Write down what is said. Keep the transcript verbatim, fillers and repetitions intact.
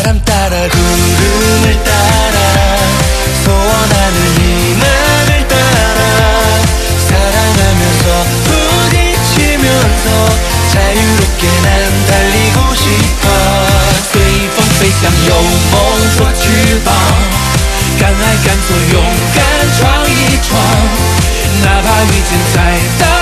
바람 따라 구름을 따라 소원하는 희망을 따라 사랑하면서 부딪히면서 자유롭게 난 달리고 싶어 随风飞向有梦做翅膀敢爱敢做勇敢闯一闯哪怕遇见再大